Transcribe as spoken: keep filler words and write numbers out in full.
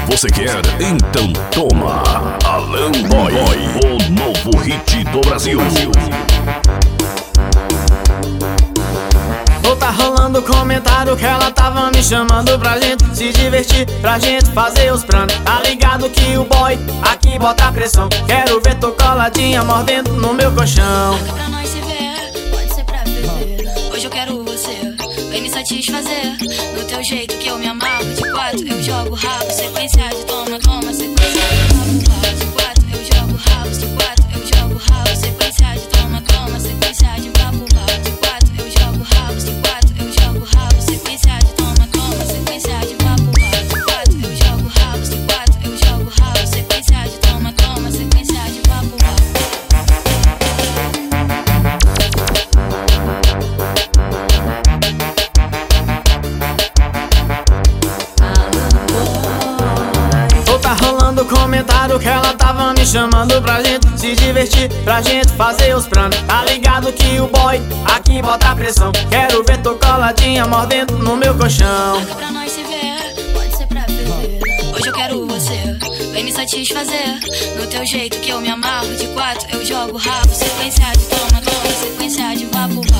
você quer? Então toma. Alan Boy, o novo hit do Brasil. Ou tá rolando comentário que ela tava me chamando pra gente se divertir, pra gente fazer os planos. Tá ligado que o boy aqui bota pressão. Quero ver tu coladinha mordendo no meu colchão. Marca pra nós se ver, pode ser pra viver. Hoje eu quero você, vem me satisfazer. Do teu jeito que eu me amarro. De quatro eu jogo rabo, sequência de toma, toma, sequência de rabo, rabo. De quatro eu jogo rabo, de quatro eu jogo rabo, sequência de toma, toma, sequência de rabo, rabo. De quatro eu jogo rabo, de quatro eu jogo rabo, sequência de toma, toma, sequência de rabo, rabo. De quatro eu jogo rabo, de quatro eu jogo rabo, sequência de toma, toma, sequência de rabo, rabo. Comentário que ela tava me chamando pra gente se divertir, pra gente fazer os planos. Tá ligado que o boy aqui bota pressão. Quero ver tu coladinha mordendo no meu colchão. Marca pra nós se ver, pode ser pra viver. Hoje eu quero você, vem me satisfazer. No teu jeito que eu me amarro. De quatro eu jogo rabo, sequência de toma, toma, sequência de vapo.